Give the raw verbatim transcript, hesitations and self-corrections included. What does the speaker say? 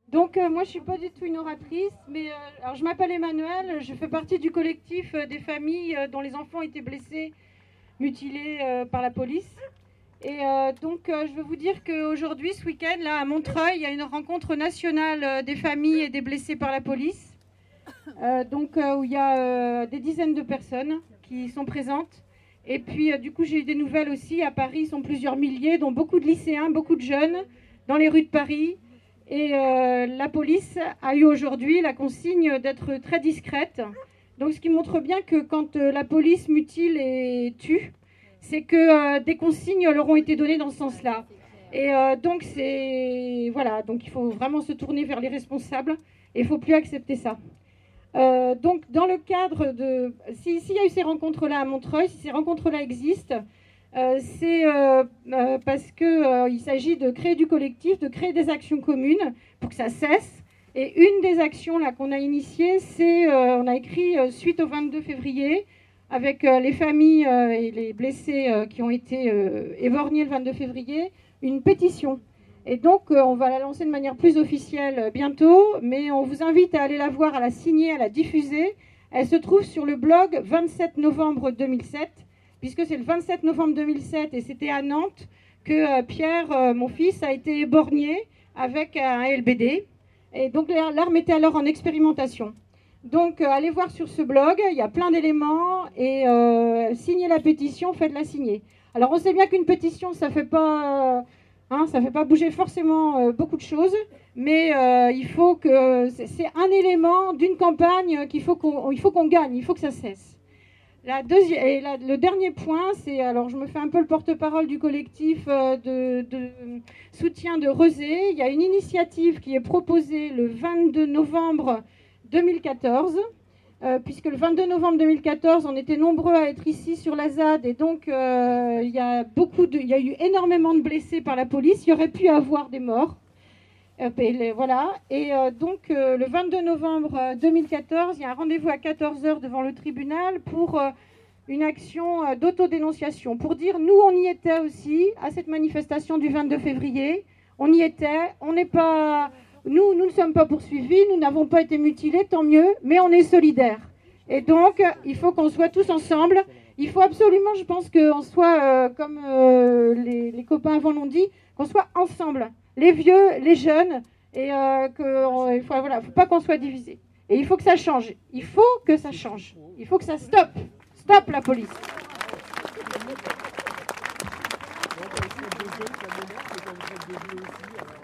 Donc euh, moi je suis pas du tout une oratrice, mais euh, alors je m'appelle Emmanuelle, je fais partie du collectif euh, des familles euh, dont les enfants étaient blessés, mutilés euh, par la police. Et euh, donc euh, je veux vous dire qu'aujourd'hui, ce week-end, là à Montreuil, il y a une rencontre nationale euh, des familles et des blessés par la police. Euh, donc euh, où il y a euh, des dizaines de personnes qui sont présentes. Et puis euh, du coup j'ai eu des nouvelles aussi, à Paris ils sont plusieurs milliers, dont beaucoup de lycéens, beaucoup de jeunes, dans les rues de Paris. Et euh, la police a eu aujourd'hui la consigne d'être très discrète. Donc ce qui montre bien que quand euh, la police mutile et tue, c'est que euh, des consignes leur ont été données dans ce sens-là. Et euh, donc c'est... Voilà, donc il faut vraiment se tourner vers les responsables et il ne faut plus accepter ça. Euh, donc dans le cadre de... S'il si y a eu ces rencontres-là à Montreuil, si ces rencontres-là existent, euh, c'est euh, euh, parce qu'il euh, s'agit de créer du collectif, de créer des actions communes pour que ça cesse. Et une des actions là qu'on a initiées, c'est, euh, on a écrit euh, suite au vingt-deux février, avec euh, les familles euh, et les blessés euh, qui ont été euh, éborgnés le vingt-deux février, une pétition. Et donc, euh, on va la lancer de manière plus officielle euh, bientôt, mais on vous invite à aller la voir, à la signer, à la diffuser. Elle se trouve sur le blog vingt-sept novembre deux mille sept, puisque c'est le vingt-sept novembre deux mille sept, et c'était à Nantes, que euh, Pierre, euh, mon fils, a été éborgné avec un L B D. Et donc, l'arme était alors en expérimentation. Donc, euh, allez voir sur ce blog, il y a plein d'éléments, et euh, signez la pétition, faites-la signer. Alors, on sait bien qu'une pétition, ça ne fait pas... Euh, Hein, ça ne fait pas bouger forcément euh, beaucoup de choses, mais euh, il faut que c'est un élément d'une campagne qu'il faut qu'on il faut qu'on gagne, il faut que ça cesse. La deuxième, et la, le dernier point, c'est, alors je me fais un peu le porte-parole du collectif euh, de, de soutien de Rezé. Il y a une initiative qui est proposée le vingt-deux novembre deux mille quatorze. Euh, puisque le vingt-deux novembre deux mille quatorze, on était nombreux à être ici sur la Z A D, et donc euh, il y a beaucoup de, il y a eu énormément de blessés par la police. Il y aurait pu avoir des morts. Euh, et les, voilà. Et euh, donc euh, le vingt-deux novembre deux mille quatorze, il y a un rendez-vous à quatorze heures devant le tribunal pour euh, une action euh, d'autodénonciation, pour dire nous on y était aussi à cette manifestation du vingt-deux février. On y était. On n'est pas Nous, nous ne sommes pas poursuivis, nous n'avons pas été mutilés, tant mieux, mais on est solidaires. Et donc, il faut qu'on soit tous ensemble. Il faut absolument, je pense, qu'on soit, euh, comme euh, les, les copains avant l'ont dit, qu'on soit ensemble, les vieux, les jeunes, et euh, qu'il ne faut, voilà, faut pas qu'on soit divisés. Et il faut que ça change. Il faut que ça change. Il faut que ça stoppe. Stop la police. Bon, bah,